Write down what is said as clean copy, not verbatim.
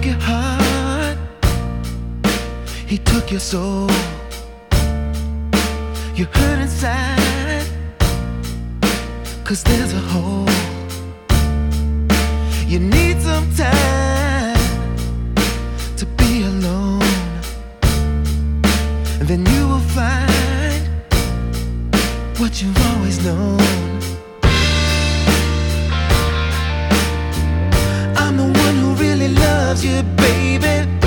your heart, he took your soul. You hurt inside, 'cause there's a hole. You need some time to be alone, and then you will find what you've always known. I'm the one who really loves you, baby.